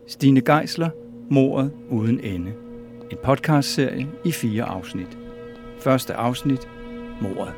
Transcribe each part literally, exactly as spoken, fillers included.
Stine Geisler, Mordet uden ende. En podcastserie i fire afsnit. Første afsnit, Mordet.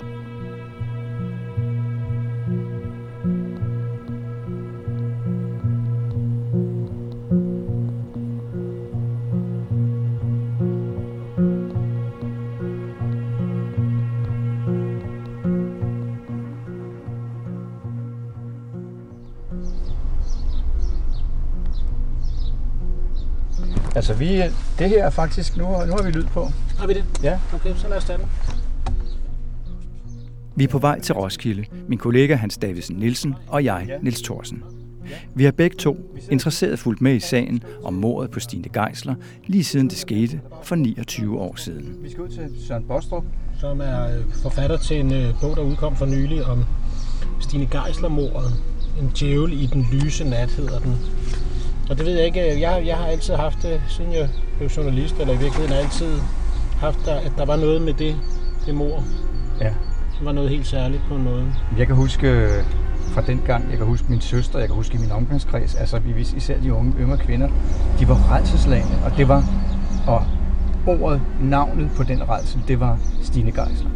Altså vi, det her er faktisk, nu, nu har vi lyd på. Har vi det? Ja. Okay, så lad os tage den. Vi er på vej til Roskilde, min kollega Hans Davidsen Nielsen og jeg, Niels Thorsen. Vi har begge to interesseret fulgt med i sagen om mordet på Stine Geisler, lige siden det skete for niogtyve år siden. Vi skal ud til Søren Bostrup, som er forfatter til en bog, der udkom for nylig om Stine Geisler-mordet. En djævel i den lyse nat hedder den. Og det ved jeg ikke, jeg, jeg har altid haft det, siden jeg blev journalist, eller i virkeligheden altid haft, der, at der var noget med det, det mord. Ja. Det var noget helt særligt på en måde. Jeg kan huske fra den gang, jeg kan huske min søster, jeg kan huske min omgangskreds, altså især de unge, yngre kvinder, de var rædselsslagne, og det var, og ordet, navnet på den rædsel, det var Stine Geisler.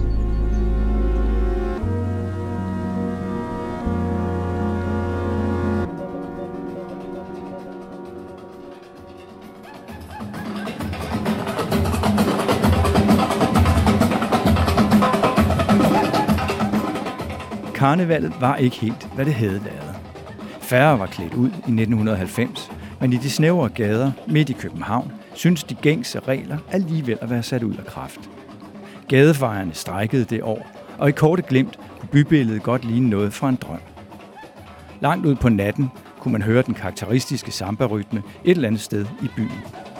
Karnevalet var ikke helt, hvad det havde været. Færre var klædt ud i nitten halvfems, men i de snævre gader midt i København synes de gængse regler alligevel at være sat ud af kraft. Gadefejerne strejkede det år, og i korte glimt kunne bybilledet godt ligne noget fra en drøm. Langt ud på natten kunne man høre den karakteristiske samba-rytme et eller andet sted i byen.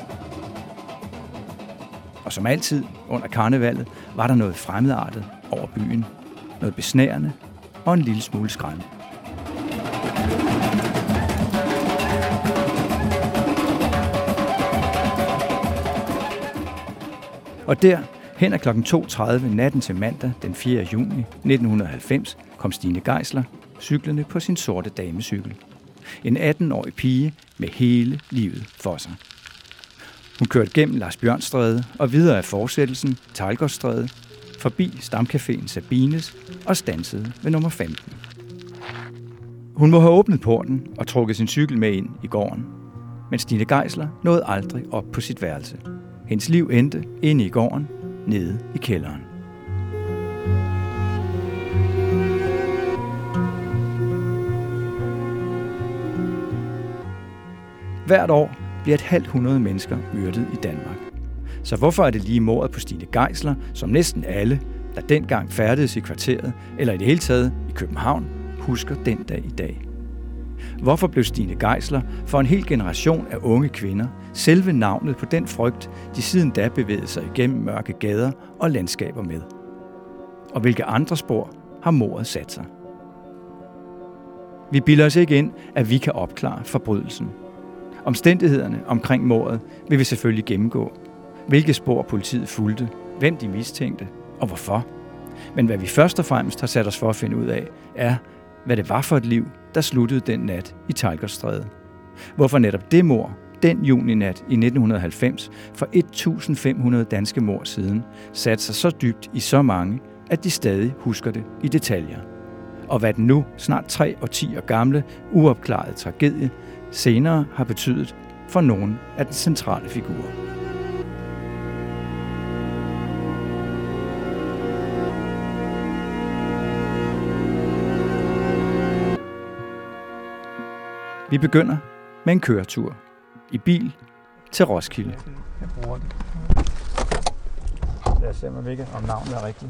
Og som altid under karnevalet var der noget fremmedartet over byen, noget besnærende og en lille smule skræmmende. Og der, hen ad klokken to tredive natten til mandag den fjerde juni nitten halvfems, kom Stine Geisler cyklende på sin sorte damecykel. En atten-årig pige med hele livet for sig. Hun kørte gennem Lars Bjørnstræde og videre af fortsættelsen Teglgårdstræde, forbi stamcaféen Sabines og standsede ved nummer femten. Hun må have åbnet porten og trukket sin cykel med ind i gården, men Stine Geisler nåede aldrig op på sit værelse. Hendes liv endte inde i gården, nede i kælderen. Hvert år bliver et halvt hundrede mennesker myrdet i Danmark. Så hvorfor er det lige mordet på Stine Geisler, som næsten alle, der dengang færdedes i kvarteret, eller i det hele taget i København, husker den dag i dag? Hvorfor blev Stine Geisler for en hel generation af unge kvinder selve navnet på den frygt, de siden da bevægede sig igennem mørke gader og landskaber med? Og hvilke andre spor har mordet sat sig? Vi bilder os ikke ind, at vi kan opklare forbrydelsen. Omstændighederne omkring mordet vil vi selvfølgelig gennemgå. Hvilke spor politiet fulgte, hvem de mistænkte og hvorfor. Men hvad vi først og fremmest har sat os for at finde ud af, er, hvad det var for et liv, der sluttede den nat i Teglgårdstræde. Hvorfor netop det mord, den juninat i nitten halvfems, for et tusind fem hundrede danske mord siden, satte sig så dybt i så mange, at de stadig husker det i detaljer. Og hvad den nu snart tre årtier gamle, uopklarede tragedie senere har betydet for nogle af den centrale figurer. Vi begynder med en køretur i bil til Roskilde. Jeg bruger det. Lad os se, om ikke om navnet er rigtigt.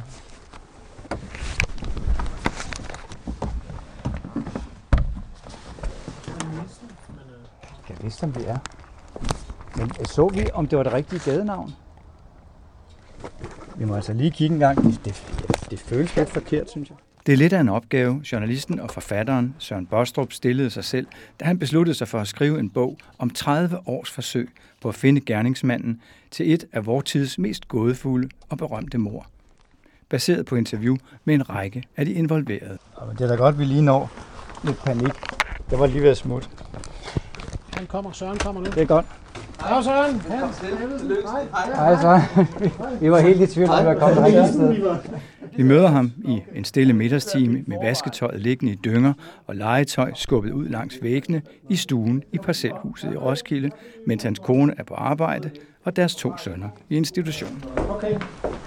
Jeg vidste, om det er. Men så vi, om det var det rigtige gadenavn? Vi må altså lige kigge en gang. Det, det, det føles lidt forkert, synes jeg. Det er lidt af en opgave, journalisten og forfatteren Søren Bostrup stillede sig selv, da han besluttede sig for at skrive en bog om tredive års forsøg på at finde gerningsmanden til et af vor tids mest gådefulde og berømte mord. Baseret på interview med en række af de involverede. Det er da godt, vi lige når lidt panik. Det var lige ved at smut. Han kommer, Søren kommer nu. Det er godt. Hej Søren. Hej så. Vi var helt i tvivl, om jeg kom rigtig sted. Vi møder ham i en stille middagstime med vasketøjet liggende i dynger og legetøj skubbet ud langs væggene i stuen i parcelhuset i Roskilde, mens hans kone er på arbejde og deres to sønner i institutionen. Okay.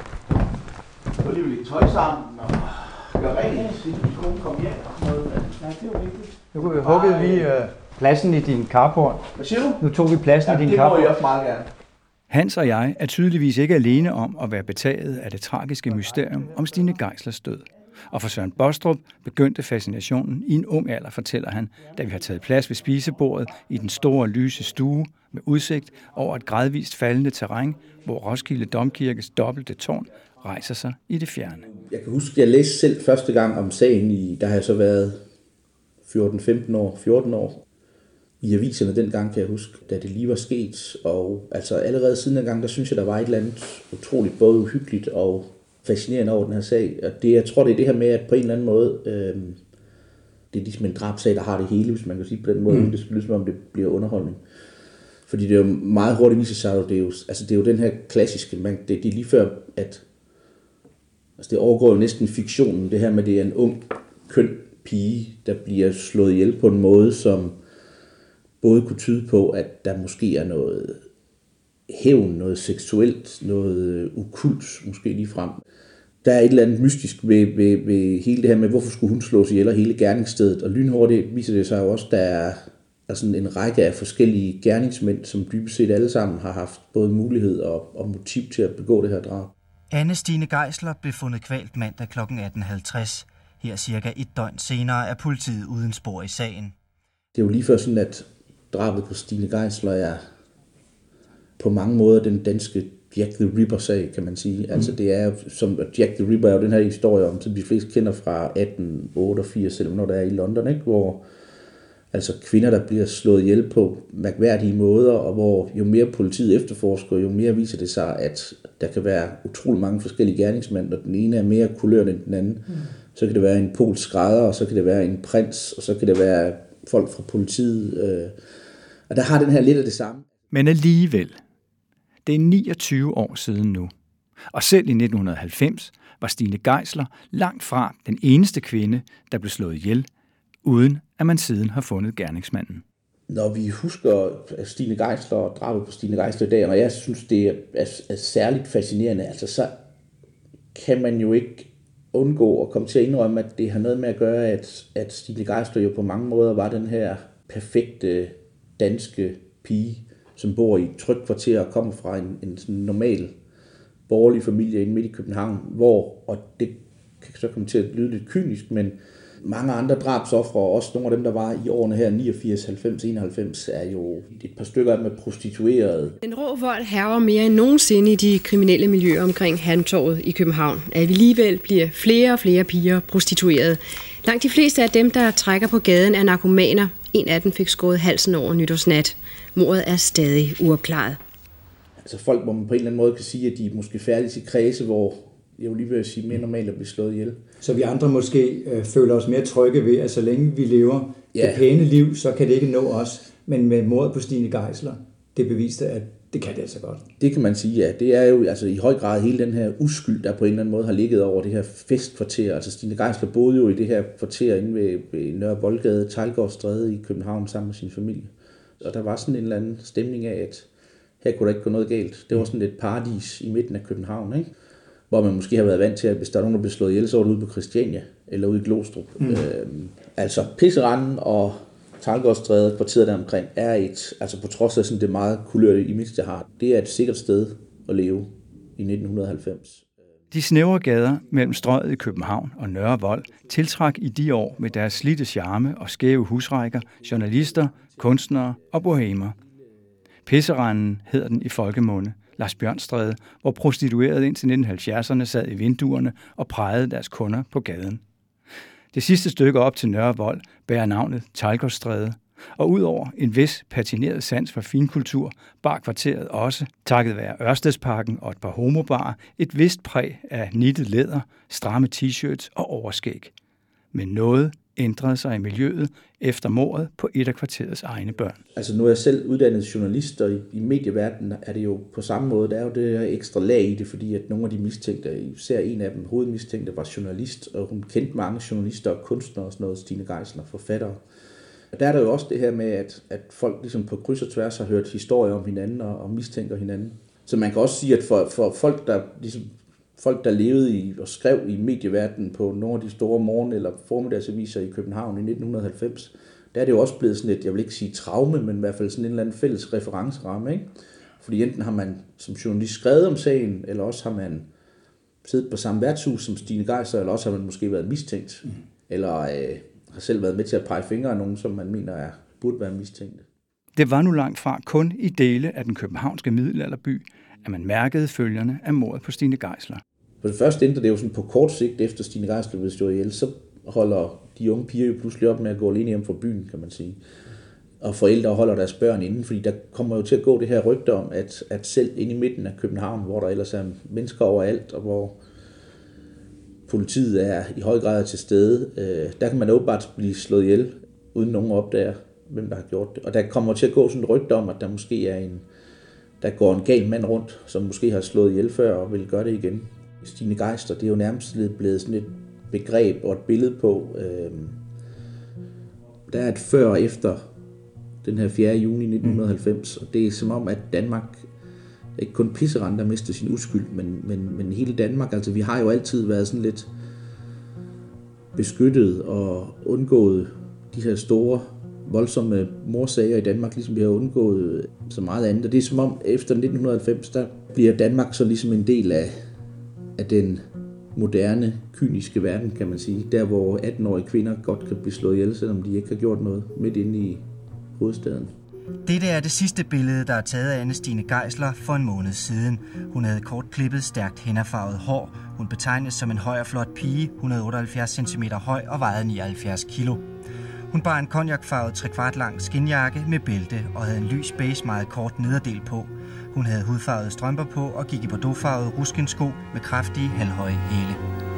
Så lige lidt tøj sammen og gøre rent, siden min kone kom hjem og sådan noget. Ja, det er jo vigtigt. Nu huggede vi øh, pladsen i din carport. Hvad siger du? Nu tog vi pladsen Ja, i din det carport. må jeg også meget gerne. Hans og jeg er tydeligvis ikke alene om at være betaget af det tragiske mysterium om Stine Geislers død. Og for Søren Bostrup begyndte fascinationen i en ung alder, fortæller han, da vi har taget plads ved spisebordet i den store lyse stue med udsigt over et gradvist faldende terræn, hvor Roskilde Domkirkes dobbelte tårn rejser sig i det fjerne. Jeg kan huske, at jeg læste selv første gang om sagen, i, der har jeg så været fjorten femten år, fjorten år. I aviserne dengang, kan jeg huske, da det lige var sket. Og altså allerede siden dengang, der synes jeg, der var et eller andet utroligt både uhyggeligt og fascinerende over den her sag. Og det, jeg tror, det er det her med, at på en eller anden måde, øh, det er ligesom en drabsag, der har det hele, hvis man kan sige på den måde. Mm. Det lyder som om, det bliver underholdning. Fordi det er jo meget hurtigt viser sig, det er jo, altså det er jo den her klassiske, man, det, det er lige før, at altså det overgår jo næsten fiktionen, det her med, at det er en ung, køn pige, der bliver slået ihjel på en måde, som både kunne tyde på, at der måske er noget hævn, noget seksuelt, noget ukult, måske lige frem. Der er et eller andet mystisk ved, ved, ved hele det her med, hvorfor skulle hun slås ihjel, og hele gerningsstedet. Og lynhurtigt viser det sig jo også, der er, er sådan en række af forskellige gerningsmænd, som dybest set alle sammen har haft både mulighed og, og motiv til at begå det her drab. Anne Stine Geisler blev fundet kvalt mandag klokken atten halvtreds. Her cirka et døgn senere er politiet uden spor i sagen. Det er jo lige før sådan, at drabet på Stine Geisler er på mange måder den danske Jack the Ripper-sag, kan man sige. Mm. Altså det er som Jack the Ripper er jo den her historie om, som de fleste kender fra atten otteogfirs, eller når der er i London, ikke? Hvor altså kvinder, der bliver slået ihjel på mærkværdige måder, og hvor jo mere politiet efterforsker, jo mere viser det sig, at der kan være utrolig mange forskellige gerningsmænd, og den ene er mere kulørt end den anden. Mm. Så kan det være en polsk skrædder, og så kan det være en prins, og så kan det være folk fra politiet. Øh, og der har den her lidt af det samme. Men alligevel, det er niogtyve år siden nu. Og selv i nitten halvfems var Stine Geisler langt fra den eneste kvinde, der blev slået ihjel, uden at man siden har fundet gerningsmanden. Når vi husker Stine Geisler og drabet på Stine Geisler i dag, og jeg synes, det er, er, er særligt fascinerende, altså så kan man jo ikke undgå at komme til at indrømme, at det har noget med at gøre, at, at Stine Geisler jo på mange måder var den her perfekte danske pige, som bor i et trygt kvarter og kommer fra en, en sådan normal borgerlig familie inde midt i København, hvor, og det kan så komme til at lyde lidt kynisk, men mange andre drabsofre, og også nogle af dem, der var i årene her, niogfirs, halvfems, enoghalvfems, er jo et par stykker af med prostituerede. Den rå vold hærger mere end nogensinde i de kriminelle miljøer omkring Halmtorvet i København. Alligevel bliver flere og flere piger prostituerede. Langt de fleste af dem, der trækker på gaden, er narkomaner. En af dem fik skåret halsen over nytårsnat. Mordet er stadig uopklaret. Altså folk, hvor man på en eller anden måde kan sige, at de er måske færdige til kredse, hvor jeg jo lige vil sige mere normalt at blive slået ihjel. Så vi andre måske øh, føler os mere trygge ved, at så længe vi lever ja. det pæne liv, så kan det ikke nå os. Men med mordet på Stine Geisler, det beviste, at det kan det altså godt. Det kan man sige, ja. Det er jo altså i høj grad hele den her uskyld, der på en eller anden måde har ligget over det her festkvarter. Altså Stine Geisler boede jo i det her kvarter inde ved, ved Nørre Voldgade, Teglgårdstræde i København sammen med sin familie. Og der var sådan en eller anden stemning af, at her kunne der ikke gå noget galt. Det var sådan et paradis i midten af København, ikke? Hvor man måske har været vant til, at hvis der er nogen, der bliver slået ihjel, så var det ude på Christiania eller ude i Glostrup. Mm. Øhm, altså Pisseranden og Teglgårdstræde, kvarteret der omkring, er et, altså på trods af sådan det meget kulørte image, det har, det er et sikkert sted at leve i nitten halvfems. De snævre gader mellem Strøget i København og Nørre Vold tiltrak i de år med deres slidte charme og skæve husrækker, journalister, kunstnere og bohemer. Pisseranden hedder den i folkemunde, Lars Bjørnstræde, hvor prostituerede indtil nitten halvfjerdserne sad i vinduerne og prejede deres kunder på gaden. Det sidste stykke op til Nørre Vold bærer navnet Teglgårdstræde, og udover en vis patineret sans for finkultur, bar kvarteret også, takket være Ørstedsparken og et par homobarer, et vist præg af nittet læder, stramme t-shirts og overskæg. Men noget ændrede sig i miljøet efter mordet på et af kvarterets egne børn. Altså nu er jeg selv uddannet journalist, og i, i medieverdenen er det jo på samme måde. Der er jo det her ekstra lag i det, fordi at nogle af de mistænkte, især en af dem, hovedmistænkte, var journalist, og hun kendte mange journalister og kunstnere og sådan noget, Stine Geisler, forfattere. Og der er der jo også det her med, at, at folk ligesom på kryds og tværs har hørt historier om hinanden og, og mistænker hinanden. Så man kan også sige, at for, for folk, der ligesom folk, der levede i og skrev i medieverdenen på nogle af de store morgen- eller formiddagsaviser i København i nitten halvfems, der er det jo også blevet sådan et, jeg vil ikke sige traume, men i hvert fald sådan en eller anden fælles referenceramme, ikke? Fordi enten har man som journalist skrevet om sagen, eller også har man siddet på samme værtshus som Stine Geisler, eller også har man måske været mistænkt, mm. eller øh, har selv været med til at pege fingre af nogen, som man mener er, burde være mistænkte. Det var nu langt fra kun i dele af den københavnske middelalderby, at man mærkede følgerne af mordet på Stine Geisler. For det første ændrer det jo sådan på kort sigt, efter Stine Geisler blev slået ihjel, så holder de unge piger jo pludselig op med at gå alene hjem fra byen, kan man sige. Og forældre holder deres børn inde, fordi der kommer jo til at gå det her rygte om, at, at selv inde i midten af København, hvor der ellers er mennesker overalt, og hvor politiet er i høj grad til stede, øh, der kan man åbenbart blive slået ihjel, uden nogen opdager, hvem der har gjort det. Og der kommer til at gå sådan et rygte om, at der måske er en, der går en gal mand rundt, som måske har slået ihjel før og vil gøre det igen. Stine Geisler, det er jo nærmest blevet sådan et begreb og et billede på. Øh, der er et før og efter den her fjerde juni nitten halvfems, og det er som om, at Danmark, ikke kun Pisserand, der mister sin uskyld, men, men, men hele Danmark, altså vi har jo altid været sådan lidt beskyttet og undgået de her store, voldsomme morsager i Danmark, ligesom vi har undgået så meget andet. Og det er som om, efter nitten halvfems, der bliver Danmark så ligesom en del af, af den moderne, kyniske verden, kan man sige. Der, hvor atten-årige kvinder godt kan blive slået ihjel, selvom de ikke har gjort noget midt inde i hovedstaden. Dette er det sidste billede, der er taget af Anne Stine Geisler for en måned siden. Hun havde kort klippet, stærkt hænderfarvet hår. Hun betegnes som en høj og flot pige, et hundrede otteoghalvfjerds centimeter høj og vejede nioghalvfjerds kilo. Hun bar en konjakfarvet trekvart lang skinjakke med bælte og havde en lys beige meget kort nederdel på. Hun havde hudfarvede strømper på og gik i bordeauxfarvede ruskensko med kraftige halvhøje hæle.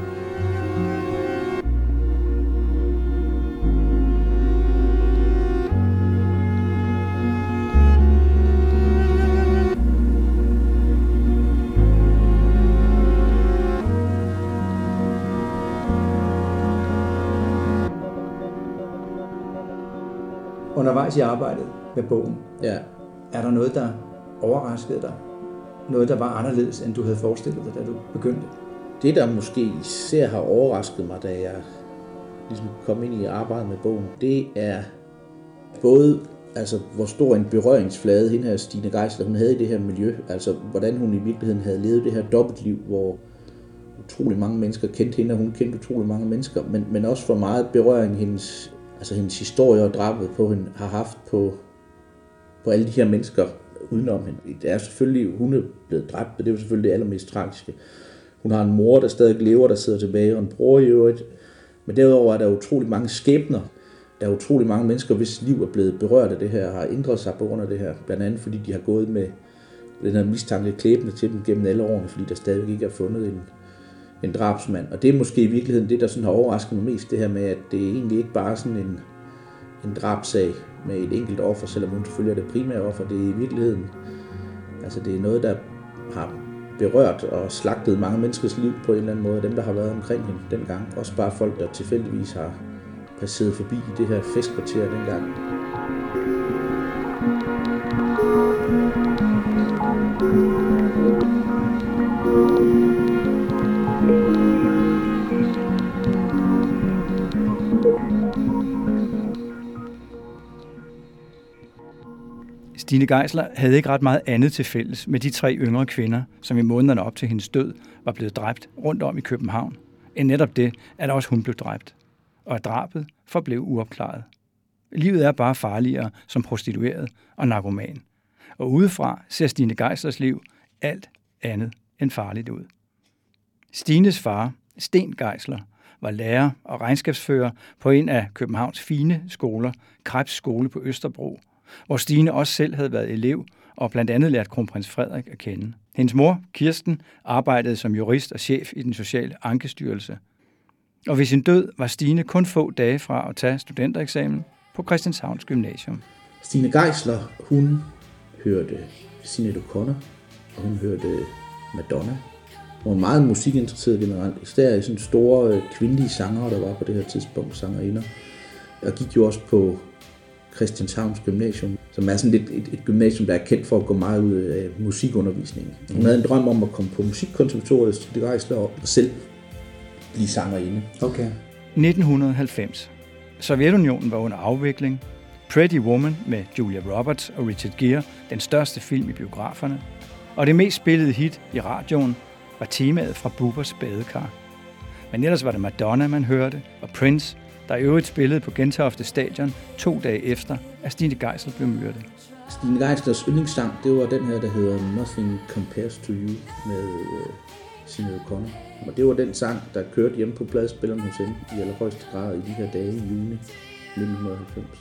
Undervejs i arbejdet med bogen, ja. Er der noget, der overraskede dig? Noget, der var anderledes, end du havde forestillet dig, da du begyndte? Det, der måske især har overrasket mig, da jeg ligesom kom ind i arbejdet med bogen, det er både, altså, hvor stor en berøringsflade hende her Stine Geisler, hun havde i det her miljø. Altså, hvordan hun i virkeligheden havde levet det her dobbeltliv, hvor utrolig mange mennesker kendte hende, og hun kendte utrolig mange mennesker, men, men også for meget berøring hendes, altså hendes historie og drabet på hende har haft på, på alle de her mennesker udenom hende. Det er selvfølgelig, hun er blevet dræbt, og det er jo selvfølgelig det allermest tragiske. Hun har en mor, der stadig lever, der sidder tilbage, og en bror i øvrigt. Men derudover er der utrolig mange skæbner. Der er utrolig mange mennesker, hvis liv er blevet berørt af det her, har ændret sig på grund af det her. Blandt andet fordi de har gået med den her mistanke klæbende til dem gennem alle årene, fordi der stadig ikke er fundet en, en drabsmand. Og det er måske i virkeligheden det, der sådan har overrasket mig mest, det her med, at det er egentlig ikke bare sådan en, en drabsag med et enkelt offer, selvom hun selvfølgelig er det primære offer. Det er i virkeligheden, altså det er noget, der har berørt og slagtet mange menneskers liv på en eller anden måde, dem der har været omkring hende dengang. Også bare folk, der tilfældigvis har passeret forbi i det her festkvarter dengang. Stine Geisler havde ikke ret meget andet til fælles med de tre yngre kvinder, som i månederne op til hendes død var blevet dræbt rundt om i København, end netop det, at også hun blev dræbt, og at drabet forblev uopklaret. Livet er bare farligere som prostitueret og narkoman, og udefra ser Stine Geislers liv alt andet end farligt ud. Stines far, Sten Geisler, var lærer og regnskabsfører på en af Københavns fine skoler, Krebs skole på Østerbro, hvor Stine også selv havde været elev og blandt andet lært kronprins Frederik at kende. Hendes mor, Kirsten, arbejdede som jurist og chef i den sociale ankestyrelse. Og ved sin død var Stine kun få dage fra at tage studentereksamen på Christianshavns Gymnasium. Stine Geisler, hun hørte Sinéad O'Connor, og hun hørte Madonna. Hun var meget musikinteresseret generelt. Især i sådan store kvindelige sangere, der var på det her tidspunkt, sangerinder. Jeg gik jo også på Christianshavns Gymnasium, som er sådan lidt et, et gymnasium, der er kendt for at gå meget ud af musikundervisningen. Hun mm. havde en drøm om at komme på musikkonservatoriet, Stine Geisler, og selv blive sangerinde. Okay. nitten halvfems. Sovjetunionen var under afvikling. Pretty Woman med Julia Roberts og Richard Gere, den største film i biograferne. Og det mest spillede hit i radioen var temaet fra Bubbers badekar. Men ellers var det Madonna, man hørte, og Prince, der i øvrigt spillede på Gentofte Stadion to dage efter, at Stine Geisler blev myrdet. Stine Geislers yndlingssang, det var den her, der hedder Nothing Compares to You med uh, Sinéad O'Connor. Og det var den sang, der kørte hjemme på pladespilleren hos hende i allerhøjeste grad i de her dage i juni nitten halvfems.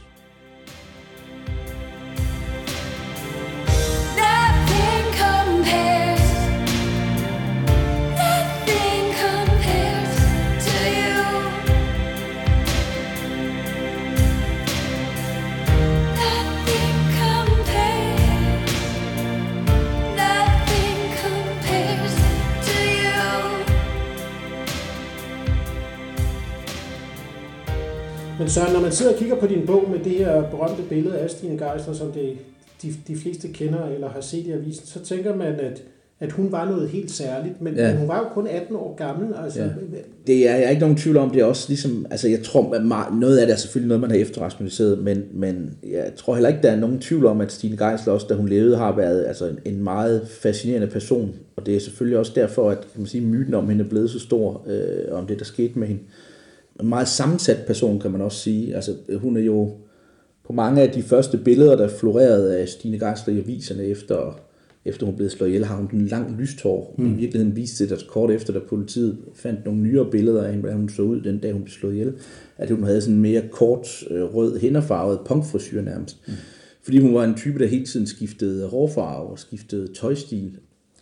Men Søren, når man sidder og kigger på din bog med det her berømte billede af Stine Geisler, som det, de, de fleste kender eller har set i avisen, så tænker man, at, at hun var noget helt særligt, men, ja. men hun var jo kun atten år gammel. Altså. Ja. Det er jeg er ikke nogen tvivl om, det er også ligesom, altså jeg tror, at noget af det er selvfølgelig noget, man har efterrationaliseret, men, men jeg tror heller ikke, der er nogen tvivl om, at Stine Geisler også, da hun levede, har været altså, en, en meget fascinerende person, og det er selvfølgelig også derfor, at kan man sige, myten om hende er blevet så stor, øh, om det, der skete med hende. En meget sammensat person, kan man også sige. Altså, hun er jo på mange af de første billeder, der florerede af Stine Geisler i aviserne efter, efter hun blev slået ihjel, har hun en lang lyst hår. Mm. I virkeligheden viste det, at kort efter, da politiet fandt nogle nyere billeder af hende, hvordan hun så ud den dag, hun blev slået ihjel, at hun havde sådan en mere kort, rød, hænderfarvet punkfrisyr nærmest. Mm. Fordi hun var en type, der hele tiden skiftede hårfarve og skiftede tøjstil.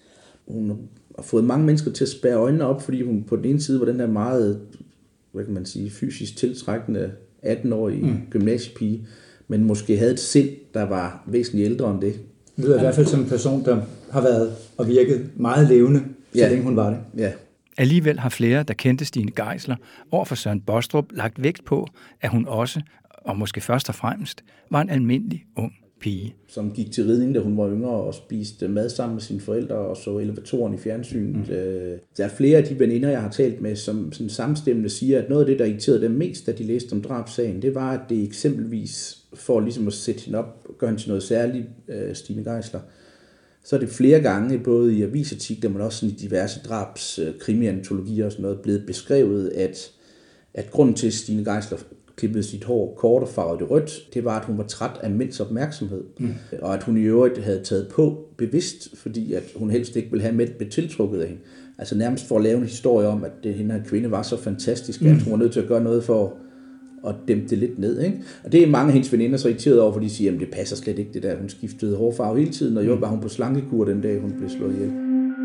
Hun har fået mange mennesker til at spærre øjnene op, fordi hun på den ene side var den her meget, hvad kan man sige, fysisk tiltrækkende atten-årige mm. gymnasiepige, men måske havde et sind, der var væsentligt ældre end det. Det lyder i hvert fald som en person, der har været og virket meget levende, så ja. længe hun var det. Ja. Alligevel har flere, der kendte Stine Geisler, over for Søren Bostrup lagt vægt på, at hun også, og måske først og fremmest, var en almindelig ung pige. Som gik til ridning, da hun var yngre, og spiste mad sammen med sine forældre, og så elevatoren i fjernsynet. Mm. Der er flere af de veninder, jeg har talt med, som sådan samstemmende siger, at noget af det, der irriterede dem mest, da de læste om drabssagen, det var, at det eksempelvis, for ligesom at sætte hende op og gøre hende til noget særligt, Stine Geisler, så er det flere gange, både i avisartikler, men også i diverse drabs, krimiantologier og sådan noget, blevet beskrevet, at, at grunden til, at Stine Geisler klippede sit hår kort og farvede det rødt, det var, at hun var træt af mænds opmærksomhed. Mm. Og at hun i øvrigt havde taget på bevidst, fordi at hun helst ikke ville have mænd blev tiltrukket af hende. Altså nærmest for at lave en historie om, at det, hende her kvinde var så fantastisk, mm. at hun var nødt til at gøre noget for at dæmpe det lidt ned. Ikke? Og det er mange af hendes veninder så irriteret over, fordi de siger, at det passer slet ikke det der. Hun skiftede hårfarve hele tiden, og jo var hun på slankekur den dag, hun blev slået ihjel.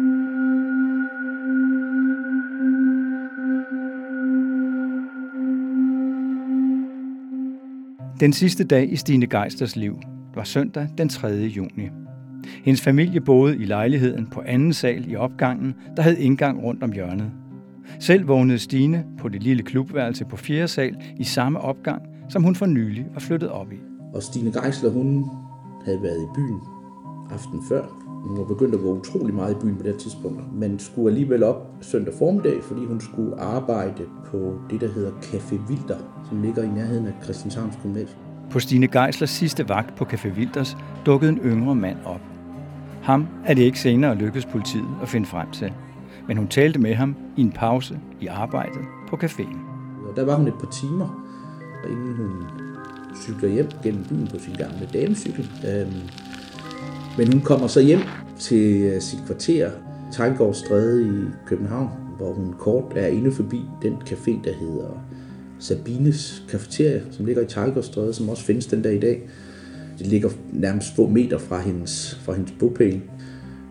Den sidste dag i Stine Geislers liv var søndag den tredje juni. Hendes familie boede i lejligheden på anden sal i opgangen, der havde indgang rundt om hjørnet. Selv vågnede Stine på det lille klubværelse på fjerde sal i samme opgang, som hun for nylig var flyttet op i. Og Stine Geisler, hun havde været i byen aften før. Hun var begyndt at gå utrolig meget i byen på det tidspunkt, men skulle alligevel op søndag formiddag, fordi hun skulle arbejde på det, der hedder Café Wilder, som ligger i nærheden af Christianshavns Gymnasium. På Stine Geislers sidste vagt på Café Wilders dukkede en yngre mand op. Ham er det ikke senere lykkedes politiet at finde frem til, men hun talte med ham i en pause i arbejdet på caféen. Der var hun et par timer, inden hun cykler hjem gennem byen på sin gamle damecykel. Men hun kommer så hjem til sit kvarter, Teglgårdstræde i København, hvor hun kort er inde forbi den café, der hedder Sabines Cafeteria, som ligger i Teglgårdstræde, som også findes den dag i dag. Det ligger nærmest få meter fra hendes, fra hendes bopæl.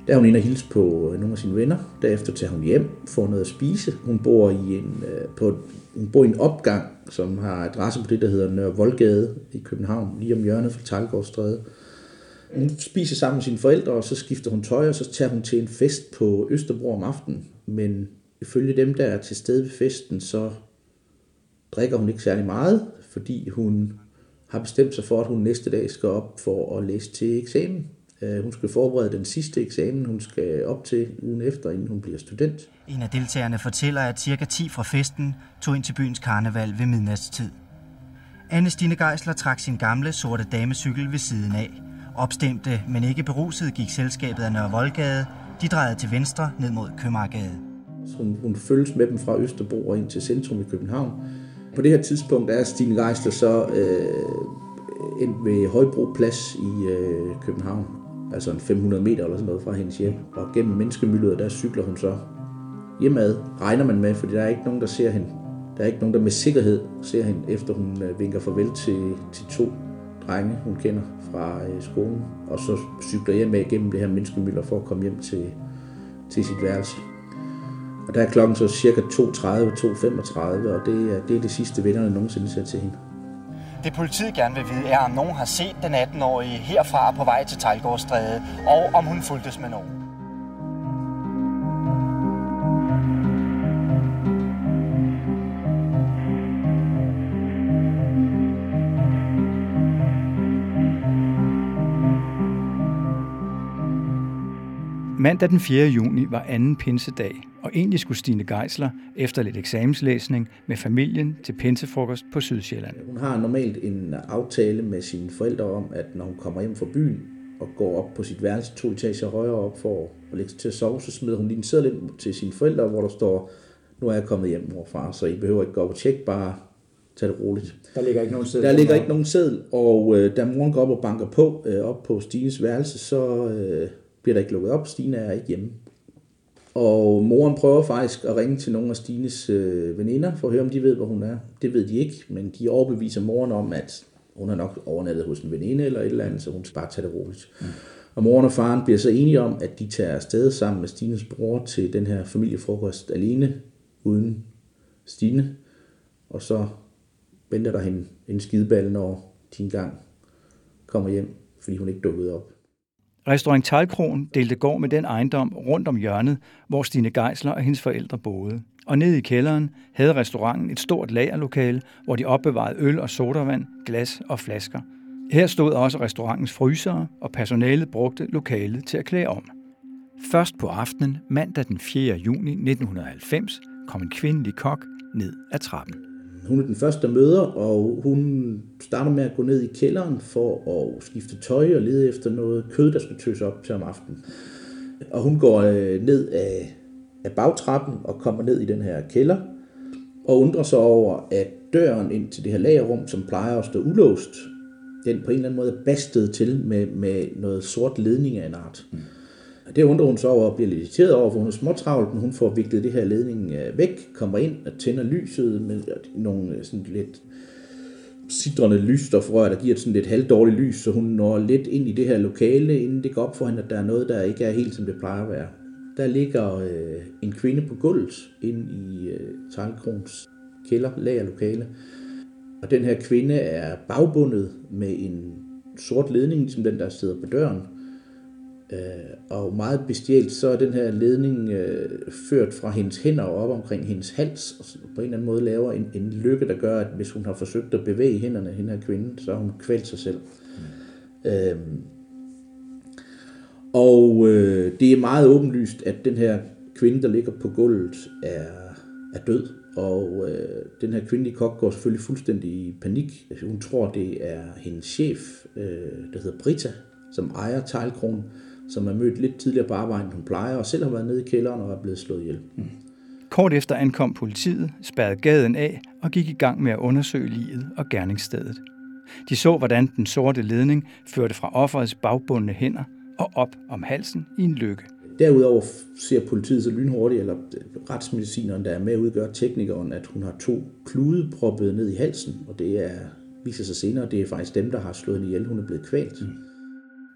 Der er hun inde og hilse på nogle af sine venner. Derefter tager hun hjem, får noget at spise. Hun bor i en, på, hun bor i en opgang, som har adresse på det, der hedder Nørre Voldgade i København, lige om hjørnet fra Teglgårdstræde. Hun spiser sammen med sine forældre, og så skifter hun tøj, og så tager hun til en fest på Østerbro om aftenen. Men ifølge dem, der er til stede ved festen, så drikker hun ikke særlig meget, fordi hun har bestemt sig for, at hun næste dag skal op for at læse til eksamen. Hun skal forberede den sidste eksamen, hun skal op til ugen efter, inden hun bliver student. En af deltagerne fortæller, at cirka ti fra festen tog ind til byens karneval ved midnatstid. Anne Stine Geisler trak sin gamle sorte damecykel ved siden af. Opstemte, men ikke beruset, gik selskabet af Nørre Voldgade. De drejede til venstre ned mod Købmagergade. Hun, hun følges med dem fra Østerbro og ind til centrum i København. På det her tidspunkt er Stine Geisler så øh, endt ved Højbro Plads i øh, København. Altså en fem hundrede meter eller sådan noget fra hendes hjem. Og gennem menneskemyldet, der cykler hun så hjemad, regner man med, fordi der er ikke nogen, der ser hende. Der er ikke nogen, der med sikkerhed ser hende, efter hun øh, vinker farvel til, til to drenge, hun kender fra øh, skolen. Og så cykler hjem med gennem det her menneskemylder for at komme hjem til, til sit værelse. Og der er klokken så cirka to tredive, to femogtredive, og det er, det er det sidste, vennerne nogensinde ser til hende. Det politiet gerne vil vide er, om nogen har set den atten-årige herfra på vej til Teglgårdstræde, og om hun fulgtes med nogen. Mandag den fjerde juni var anden pinsedag, og egentlig skulle Stine Geisler efter lidt eksamenslæsning med familien til pinsefrokost på Sydsjælland. Hun har normalt en aftale med sine forældre om, at når hun kommer hjem fra byen og går op på sit værelse to etager højere op for at lægge sig til at sove, så smider hun lige en seddel ind til sine forældre, hvor der står, nu er jeg kommet hjem, mor og far, så I behøver ikke gå op og tjekke, bare tag det roligt. Der ligger ikke nogen seddel. Der ligger ikke nogen seddel, og øh, da moren går op og banker på, øh, op på Stines værelse, så øh, bliver der ikke lukket op. Stine er ikke hjemme. Og moren prøver faktisk at ringe til nogle af Stines øh, veninder, for at høre, om de ved, hvor hun er. Det ved de ikke, men de overbeviser moren om, at hun har nok overnattet hos en veninde eller et eller andet, så hun skal bare tage det roligt. Mm. Og moren og faren bliver så enige om, at de tager afsted sammen med Stines bror til den her familiefrokost alene, uden Stine. Og så venter der hende en skideballe, når de engang kommer hjem, fordi hun ikke dukkede op. Restaurant Teglkroen delte gård med den ejendom rundt om hjørnet, hvor Stine Geisler og hendes forældre boede. Og nede i kælderen havde restauranten et stort lagerlokale, hvor de opbevarede øl og sodavand, glas og flasker. Her stod også restaurantens frysere, og personalet brugte lokalet til at klæde om. Først på aftenen, mandag den fjerde juni nitten halvfems, kom en kvindelig kok ned ad trappen. Hun er den første, der møder, og hun starter med at gå ned i kælderen for at skifte tøj og lede efter noget kød, der skal tøs op til om aftenen. Og hun går ned af, af bagtrappen og kommer ned i den her kælder, og undrer sig over, at døren ind til det her lagerrum, som plejer at stå ulåst, den på en eller anden måde er bastet til med, med noget sort ledning af en art. Mm. Det undrer hun så over og bliver lidt irriteret over, for hun er småtravlt, men hun får viklet det her ledning væk, kommer ind og tænder lyset med nogle sådan lidt sidrende lysstofrør, der giver sådan lidt halvdårligt lys, så hun når lidt ind i det her lokale, inden det går op for hende, at der er noget, der ikke er helt, som det plejer at være. Der ligger øh, en kvinde på gulvet inde i øh, Teglkroens kælder, lagerlokale, og den her kvinde er bagbundet med en sort ledning, ligesom den, der sidder på døren. Og meget bestialt, så er den her ledning øh, ført fra hendes hænder op omkring hendes hals, og på en eller anden måde laver en, en lykke, der gør, at hvis hun har forsøgt at bevæge hænderne, hende her kvinde, så har hun kvalt sig selv. Mm. Øhm, og øh, det er meget åbenlyst, at den her kvinde, der ligger på gulvet, er, er død. Og øh, den her kvindelige kok går selvfølgelig fuldstændig i panik. Hun tror, det er hendes chef, øh, der hedder Britta, som ejer Teglkroen, som er mødt lidt tidligere på arbejde, end hun plejer, og selv har været nede i kælderen og er blevet slået ihjel. Mm. Kort efter ankom politiet, spærrede gaden af og gik i gang med at undersøge liget og gerningsstedet. De så, hvordan den sorte ledning førte fra offerets bagbundne hænder og op om halsen i en lykke. Derudover ser politiet så lynhurtigt, eller retsmedicineren, der er med, udgør teknikeren, at hun har to klude proppet ned i halsen, og det er, viser sig senere, det er faktisk dem, der har slået hende ihjel. Hun er blevet kvalt. Mm.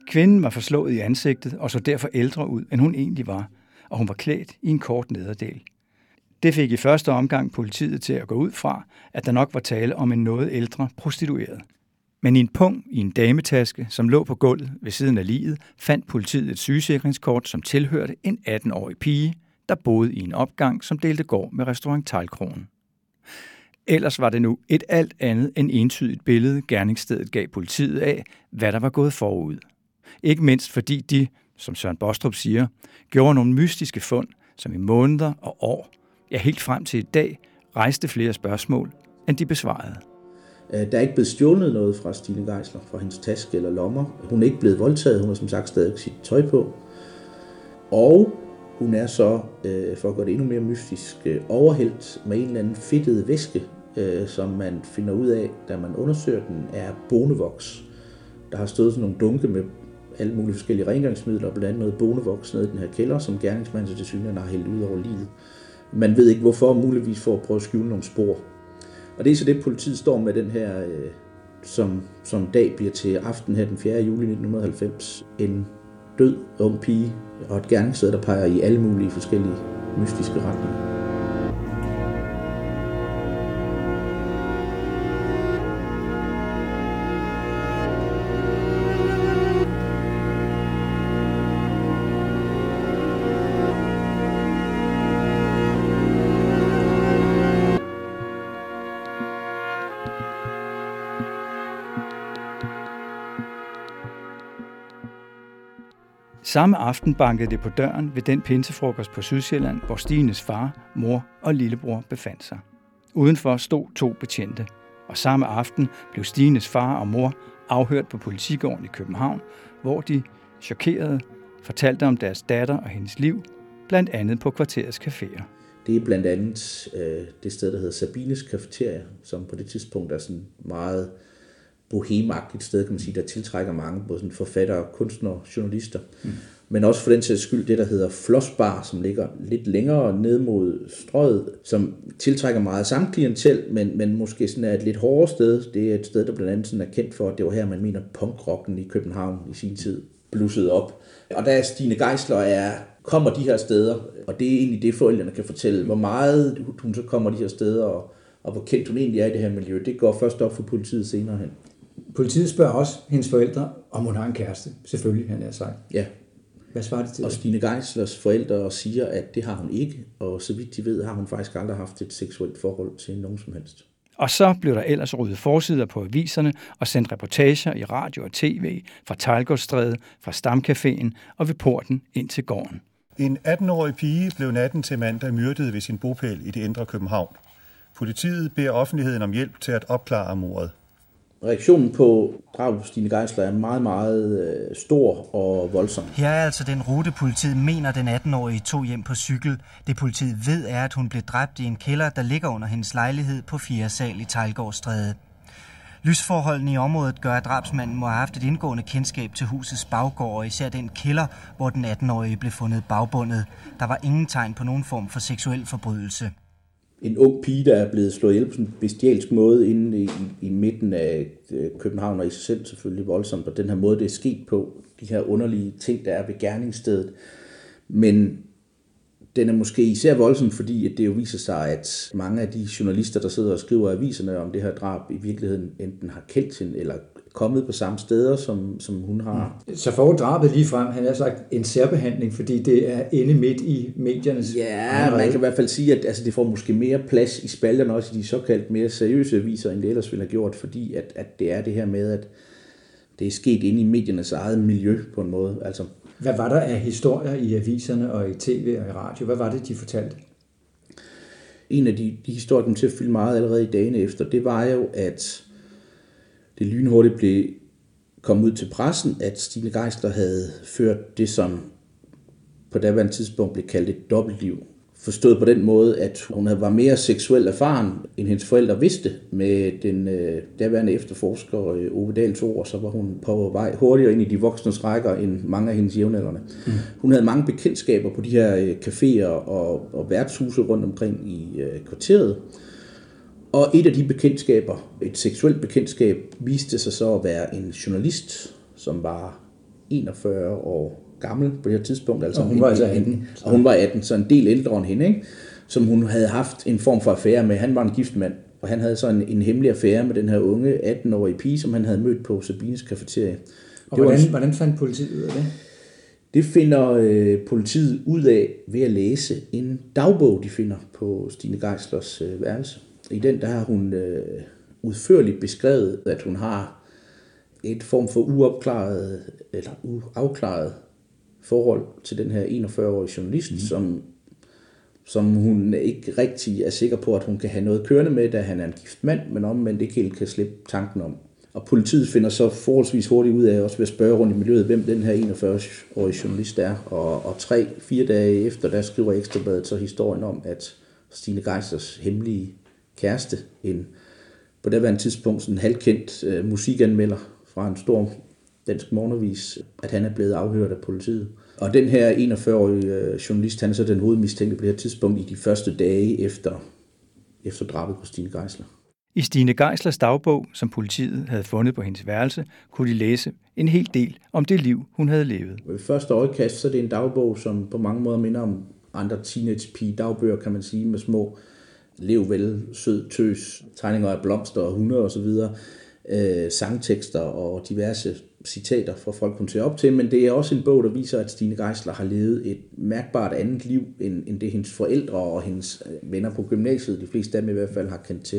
Kvinden var forslået i ansigtet og så derfor ældre ud, end hun egentlig var, og hun var klædt i en kort nederdel. Det fik i første omgang politiet til at gå ud fra, at der nok var tale om en noget ældre prostitueret. Men i en pung i en dametaske, som lå på gulvet ved siden af liget, fandt politiet et sygesikringskort, som tilhørte en atten-årig pige, der boede i en opgang, som delte gård med restaurant Teglkronen. Ellers var det nu et alt andet end entydigt billede, gerningsstedet gav politiet af, hvad der var gået forud. Ikke mindst fordi de, som Søren Bostrup siger, gjorde nogle mystiske fund, som i måneder og år, ja helt frem til i dag, rejste flere spørgsmål, end de besvarede. Der er ikke blevet stjålet noget fra Stine Geisler, fra hendes taske eller lommer. Hun er ikke blevet voldtaget, hun har som sagt stadig sit tøj på. Og hun er så, for at gøre det endnu mere mystisk, overhældt med en eller anden fedtet væske, som man finder ud af, da man undersøger den, er bonevoks. Der har stået sådan nogle dunke med alle mulige forskellige rengøringsmidler, blandt andet noget bonevoks nede i den her kælder, som gerningsmanden til synligheden har hældt ud over livet. Man ved ikke hvorfor, muligvis for at prøve at skjule nogle spor. Og det er så det, politiet står med den her, øh, som, som dag bliver til aften her den fjerde juli nitten halvfems. En død ung pige og et gerningssted, der peger i alle mulige forskellige mystiske retninger. Samme aften bankede det på døren ved den pinsefrokost på Sydsjælland, hvor Stines far, mor og lillebror befandt sig. Udenfor stod to betjente, og samme aften blev Stines far og mor afhørt på Politigården i København, hvor de, chokerede, fortalte om deres datter og hendes liv, blandt andet på kvarterets caféer. Det er blandt andet øh, det sted, der hedder Sabines Cafeteria, som på det tidspunkt er sådan meget bohemagtigt sted, kan man sige, der tiltrækker mange, både sådan forfattere, kunstnere, journalister, mm. men også for den sags skyld det, der hedder Flossbar, som ligger lidt længere ned mod Strøget, som tiltrækker meget samme klientel, men, men måske sådan er et lidt hårdere sted. Det er et sted, der blandt andet sådan er kendt for, at det var her, man mener, punkrocken i København i sin tid blussede op. Og der er Stine Geisler er, kommer de her steder, og det er egentlig det, forældrene kan fortælle, hvor meget hun så kommer de her steder, og, og hvor kendt hun egentlig er i det her miljø. Det går først op for politiet senere hen. Politiet spørger også hendes forældre, om hun har en kæreste. Selvfølgelig, han har sagt. Ja. Hvad svarer det til? Og Stine Geislers forældre siger, at det har hun ikke, og så vidt de ved, har hun faktisk aldrig haft et seksuelt forhold til nogen som helst. Og så blev der ellers ryddet forsider på aviserne og sendt reportager i radio og tv fra Teglgårdsstræde, fra Stamcaféen og ved porten ind til gården. En atten-årig pige blev natten til mandag myrdet ved sin bopæl i det indre København. Politiet beder offentligheden om hjælp til at opklare mordet. Reaktionen på drabet på Stine Geisler er meget, meget øh, stor og voldsom. Her er altså den rute, politiet mener, den atten-årige tog hjem på cykel. Det politiet ved er, at hun blev dræbt i en kælder, der ligger under hendes lejlighed på fjerde sal i Teglgårdsstræde. Lysforholdene i området gør, at drabsmanden må have haft et indgående kendskab til husets baggård, og især den kælder, hvor den atten-årige blev fundet bagbundet. Der var ingen tegn på nogen form for seksuel forbrydelse. En ung pige, der er blevet slået ihjel på sådan en bestialsk måde inde i, i midten af København, og i sig selv selvfølgelig voldsomt, og den her måde, det er sket på, de her underlige ting, der er ved gerningsstedet. Men den er måske især voldsom, fordi at det jo viser sig, at mange af de journalister, der sidder og skriver aviserne om det her drab, i virkeligheden enten har kendt hende, eller kommet på samme steder, som, som hun har. Så får drabet lige frem, han har sagt, en særbehandling, fordi det er inde midt i mediernes... Ja, man kan i hvert fald sige, at altså, det får måske mere plads i spalterne, også i de såkaldt mere seriøse aviser, end det ellers ville have gjort, fordi at, at det er det her med, at det er sket inde i mediernes eget miljø på en måde. Altså, hvad var der af historier i aviserne og i tv og i radio? Hvad var det, de fortalte? En af de, de historier, der kom til at fylde meget allerede i dagene efter, det var jo, at det lynhurtigt blev kommet ud til pressen, at Stine Geisler havde ført det, som på daværende tidspunkt blev kaldt et dobbeltliv. Forstået på den måde, at hun var mere seksuelt erfaren, end hendes forældre vidste. Med den øh, daværende efterforsker øh, Ove Dahls ord, så var hun på vej hurtigere ind i de voksnes rækker end mange af hendes jævnaldrende. Mm. Hun havde mange bekendtskaber på de her øh, caféer og, og værtshuse rundt omkring i øh, kvarteret. Og et af de bekendtskaber, et seksuelt bekendtskab, viste sig så at være en journalist, som var enogfyrre år gammel på det her tidspunkt. Altså og hun var altså atten. Og hun var atten, så en del ældre end hende, ikke? Som hun havde haft en form for affære med. Han var en gift mand, og han havde så en, en hemmelig affære med den her unge atten-årige pige, som han havde mødt på Sabines Cafeteria. Og hvordan, også, hvordan fandt politiet ud af det? Det finder øh, politiet ud af ved at læse en dagbog, de finder på Stine Geislers øh, værelse. I den der har hun øh, udførligt beskrevet, at hun har et form for uopklaret eller uafklaret forhold til den her enogfyrre-årige journalist, mm. som, som hun ikke rigtig er sikker på, at hun kan have noget kørende med, da han er en gift mand, men omvendt ikke helt kan slippe tanken om. Og politiet finder så forholdsvis hurtigt ud af, også ved at spørge rundt i miljøet, hvem den her enogfyrre-årige journalist er. Og, og tre, fire dage efter, der skriver Ekstra Bladet så historien om, at Stine Geislers hemmelige kæreste, en på daværende tidspunkt sådan en halvkendt øh, musikanmelder fra en stor dansk morgenavis, at han er blevet afhørt af politiet. Og den her enogfyrre-årige øh, journalist, han er så den hovedmistænkte på det her tidspunkt i de første dage efter, efter drabet på Stine Geisler. I Stine Geislers dagbog, som politiet havde fundet på hendes værelse, kunne de læse en hel del om det liv, hun havde levet. Ved første øjekast, så er det en dagbog, som på mange måder minder om andre teenage-pige-dagbøger, kan man sige, med små lev vel, sød tøs, tegninger af blomster og hunde og så videre, øh, sangtekster og diverse citater fra folk, hun ser op til, men det er også en bog, der viser, at Stine Geisler har levet et mærkbart andet liv, end, end det hendes forældre og hendes venner på gymnasiet, de fleste af dem i hvert fald, har kendt til.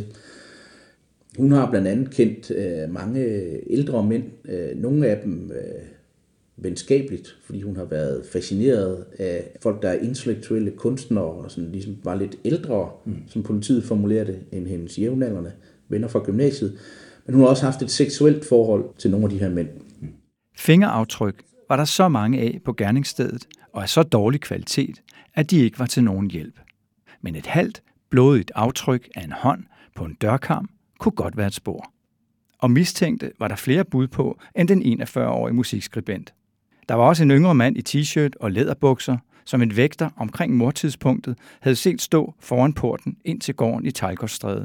Hun har blandt andet kendt øh, mange ældre mænd, øh, nogle af dem øh, venskabeligt, fordi hun har været fascineret af folk, der er intellektuelle kunstnere, og sådan ligesom var lidt ældre, mm. som politiet formulerer det, end hendes jævnaldrende venner fra gymnasiet. Men hun har også haft et seksuelt forhold til nogle af de her mænd. Fingeraftryk var der så mange af på gerningsstedet, og af så dårlig kvalitet, at de ikke var til nogen hjælp. Men et halvt, blodigt aftryk af en hånd på en dørkarm kunne godt være et spor. Og mistænkte var der flere bud på end den enogfyrre-årige musikskribent. Der var også en yngre mand i t-shirt og læderbukser, som en vægter omkring mordtidspunktet havde set stå foran porten ind til gården i Teglgårdstræde.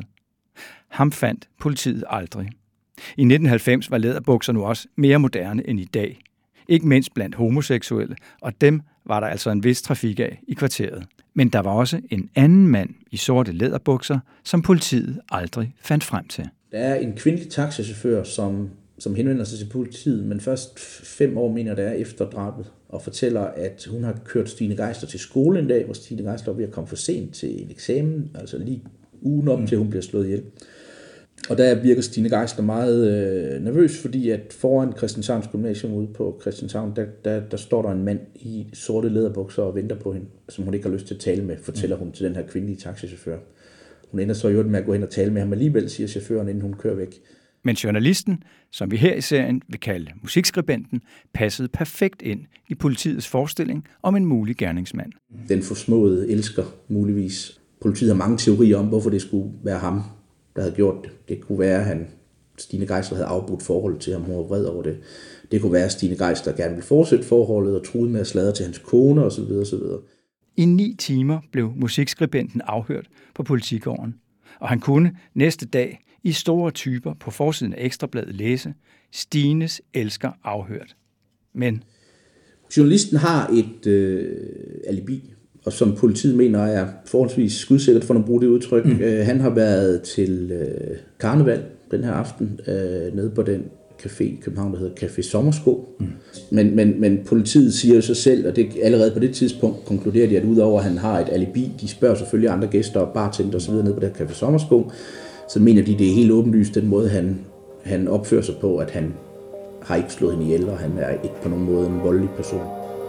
Ham fandt politiet aldrig. I nitten halvfems var læderbukser nu også mere moderne end i dag. Ikke mindst blandt homoseksuelle, og dem var der altså en vis trafik af i kvarteret. Men der var også en anden mand i sorte læderbukser, som politiet aldrig fandt frem til. Der er en kvindelig taxachauffør, som, som henvender sig til politiet, men først fem år mener der er efter drabet, og fortæller, at hun har kørt Stine Geisler til skole en dag, hvor Stine Geisler var ved at komme for sent til en eksamen, altså lige ugen op til hun bliver slået ihjel. Og der virker Stine Geisler meget øh, nervøs, fordi at foran Christianshavns Gymnasium ude på Christianshavn, der, der, der står der en mand i sorte læderbukser og venter på hende, som hun ikke har lyst til at tale med, fortæller hun til den her kvindelige taxachauffør. Hun ender så i øvrigt med at gå hen og tale med ham alligevel, siger chaufføren, inden hun kører væk. Men journalisten, som vi her i serien vil kalde musikskribenten, passede perfekt ind i politiets forestilling om en mulig gerningsmand. Den forsmåede elsker muligvis. Politiet har mange teorier om, hvorfor det skulle være ham, der havde gjort det. Det kunne være, at han, Stine Geisler havde afbrudt forholdet til ham, hun var vred over det. Det kunne være, at Stine Geisler gerne ville fortsætte forholdet og truede med at sladre til hans kone osv. osv. I ni timer blev musikskribenten afhørt på politigården, og han kunne næste dag i store typer på forsiden af Ekstra Bladet læse: Stines elsker afhørt. Men journalisten har et øh, alibi, og som politiet mener er forholdsvis skudsikkert for at bruge det udtryk. Mm. Øh, han har været til øh, karneval den her aften øh, nede på den café i København, der hedder Café Sommersko. Mm. Men, men, men politiet siger jo sig selv, og det allerede på det tidspunkt konkluderer de, at udover at han har et alibi, de spørger selvfølgelig andre gæster og bartender osv. nede på det Café Sommersko, så mener de, det er helt åbenlyst den måde, han, han opfører sig på, at han har ikke slået hende ihjel, og han er ikke på nogen måde en voldelig person.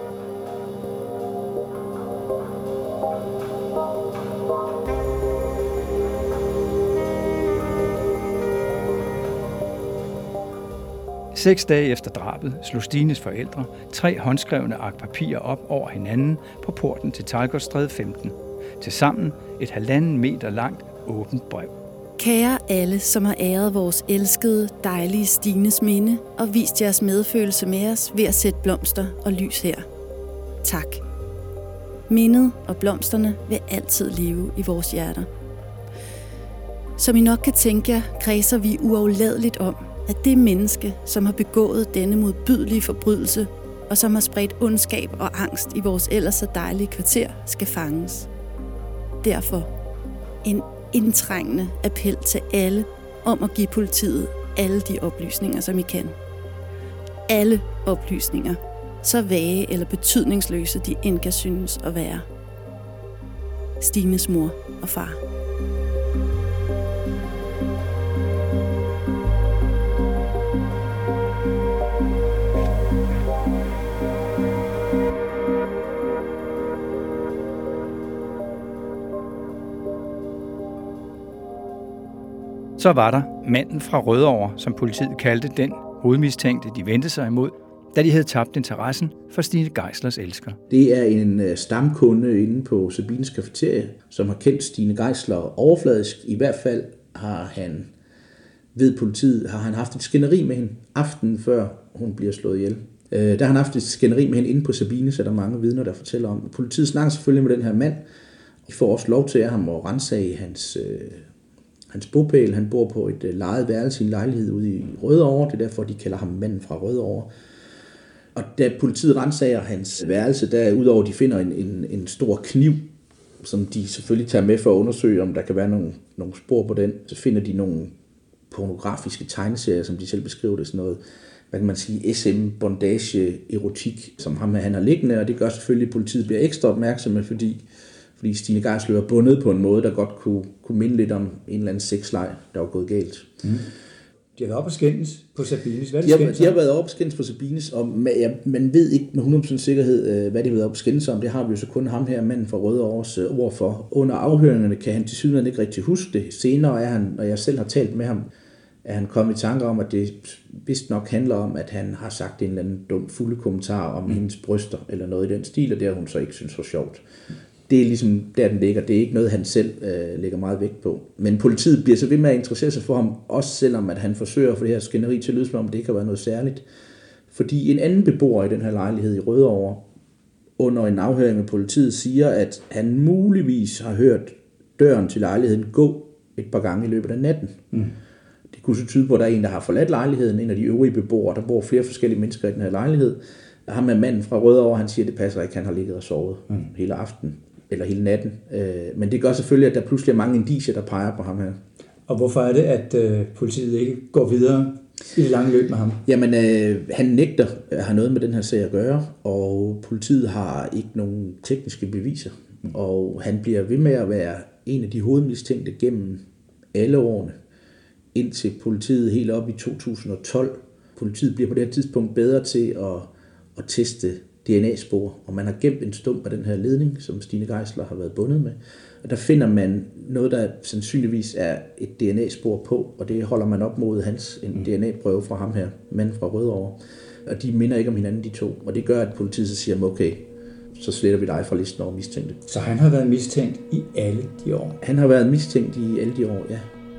Seks dage efter drabet slog Stines forældre tre håndskrevne ark papirer op over hinanden på porten til Teglgårdstræde femten. Tilsammen et halvanden meter langt åbent brev. Kære alle, som har æret vores elskede, dejlige Stines minde og vist jeres medfølelse med os ved at sætte blomster og lys her. Tak. Mindet og blomsterne vil altid leve i vores hjerter. Som I nok kan tænke jer, kredser vi uafladeligt om, at det menneske, som har begået denne modbydelige forbrydelse, og som har spredt ondskab og angst i vores ellers så dejlige kvarter, skal fanges. Derfor en indtrængende appel til alle om at give politiet alle de oplysninger, som I kan. Alle oplysninger, så vage eller betydningsløse de end kan synes at være. Stines mor og far. Så var der manden fra Rødovre, som politiet kaldte den hovedmistænkte, de vendte sig imod, da de havde tabt interessen for Stine Geislers elsker. Det er en stamkunde inde på Sabines Cafeteria, som har kendt Stine Geisler overfladisk. I hvert fald har han, ved politiet, har han haft et skænderi med hende aftenen før hun bliver slået ihjel. Der har han haft et skænderi med hende inde på Sabine, så der er mange vidner, der fortæller om. Politiet snakker selvfølgelig med den her mand. De får også lov til at ham at ransage hans... Hans bopæl, han bor på et lejet værelse i en lejlighed ude i Rødovre. Det er derfor, de kalder ham manden fra Rødovre. Og da politiet ransager hans værelse, der udover de finder en, en, en stor kniv, som de selvfølgelig tager med for at undersøge, om der kan være nogle, nogle spor på den, så finder de nogle pornografiske tegneserier, som de selv beskriver det, sådan noget, hvad kan man sige, S M, bondage, erotik, som ham han har liggende, og det gør selvfølgelig, at politiet bliver ekstra opmærksomme, fordi fordi Stine Geisler var bundet på en måde, der godt kunne, kunne minde lidt om en eller anden sexleg, der var gået galt. Mm. De har været oppe og skændes på Sabines. Hvad er det de, de, de har været oppe og skændes på Sabines, og man, ja, man ved ikke med hundrede procent sikkerhed, hvad de har været oppe og skændes om. Det har vi jo så kun ham her, manden fra Rødovres ord for. Under afhøringerne kan han til sydenland ikke rigtig huske det. Senere er han, og jeg selv har talt med ham, er han kommet i tanke om, at det vist nok handler om, at han har sagt en eller anden dum fulde kommentar om mm. hendes bryster, eller noget i den stil, og det har hun så ikke synes var sjovt. Det er ligesom der, den ligger. Det er ikke noget, han selv øh, lægger meget vægt på. Men politiet bliver så ved med at interessere sig for ham, også selvom at han forsøger at få det her skænderi til at lyde, som om det ikke har været noget særligt. Fordi en anden beboer i den her lejlighed i Rødovre, under en afhøring med politiet, siger, at han muligvis har hørt døren til lejligheden gå et par gange i løbet af natten. Mm. Det kunne så tyde på, at der er en, der har forladt lejligheden, en af de øvrige beboere. Der bor flere forskellige mennesker i den her lejlighed. Ham er manden fra Rødovre, han siger, at det passer ikke, han har ligget og sovet mm. hele aftenen. Eller hele natten. Men det gør selvfølgelig, at der pludselig er mange indicier, der peger på ham her. Og hvorfor er det, at øh, politiet ikke går videre i det lange løb med ham? Jamen, øh, han nægter at have noget med den her sag at gøre, og politiet har ikke nogen tekniske beviser. Mm. Og han bliver ved med at være en af de hovedmistænkte gennem alle årene, indtil politiet helt op i to tusind og tolv. Politiet bliver på det her tidspunkt bedre til at, at teste D N A-spor, og man har gemt en stump af den her ledning, som Stine Geisler har været bundet med. Og der finder man noget, der sandsynligvis er et D N A-spor på, og det holder man op mod hans en D N A-prøve fra ham her, manden fra Rødovre. Og de minder ikke om hinanden, de to. Og det gør, at politiet så siger, okay, så sletter vi dig fra listen over mistænkte. Så han har været mistænkt i alle de år? Han har været mistænkt i alle de år, ja.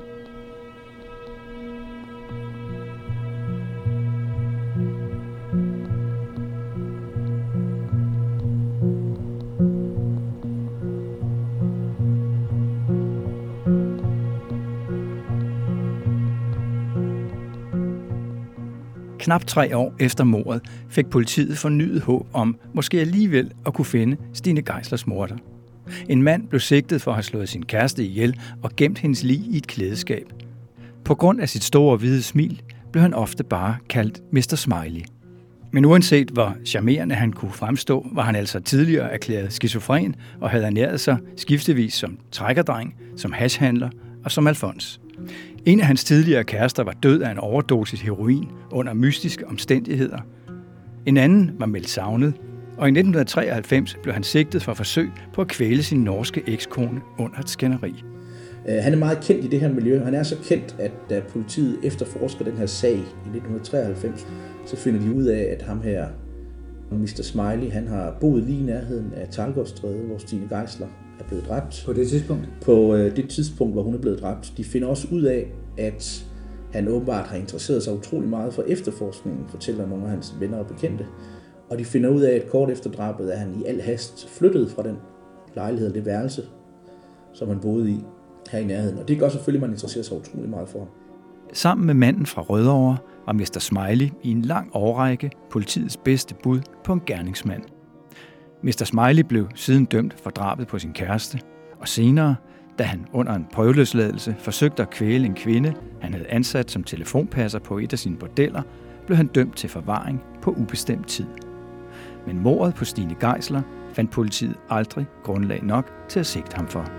Knap tre år efter mordet fik politiet fornyet håb om måske alligevel at kunne finde Stine Geislers morder. En mand blev sigtet for at have slået sin kæreste ihjel og gemt hendes lig i et klædeskab. På grund af sit store hvide smil blev han ofte bare kaldt mister Smiley. Men uanset hvor charmerende han kunne fremstå, var han altså tidligere erklæret skizofren og havde ernæret sig skiftevis som trækkerdreng, som hashhandler og som Alfons. En af hans tidligere kærester var død af en overdosis heroin under mystiske omstændigheder. En anden var meldt savnet, og i nitten treoghalvfems blev han sigtet for forsøg på at kvæle sin norske ekskone under et skænderi. Han er meget kendt i det her miljø. Han er så kendt, at da politiet efterforsker den her sag i nitten treoghalvfems, så finder de ud af, at ham her, mister Smiley, han har boet lige i nærheden af Talgårdstræde, hvor Stine Geisler er blevet dræbt. På det tidspunkt? På øh, det tidspunkt, hvor hun er blevet dræbt. De finder også ud af, at han åbenbart har interesseret sig utrolig meget for efterforskningen, fortæller nogle af hans venner og bekendte. Og de finder ud af, at kort efter drabet er han i al hast flyttet fra den lejlighed, det værelse, som han boede i her i nærheden. Og det gør selvfølgelig, at man interesserer sig utrolig meget for ham. Sammen med manden fra Rødovre var mister Smiley i en lang årrække politiets bedste bud på en gerningsmand. mister Smiley blev siden dømt for drabet på sin kæreste, og senere, da han under en prøveløsladelse forsøgte at kvæle en kvinde, han havde ansat som telefonpasser på et af sine bordeller, blev han dømt til forvaring på ubestemt tid. Men mordet på Stine Geisler fandt politiet aldrig grundlag nok til at sigte ham for.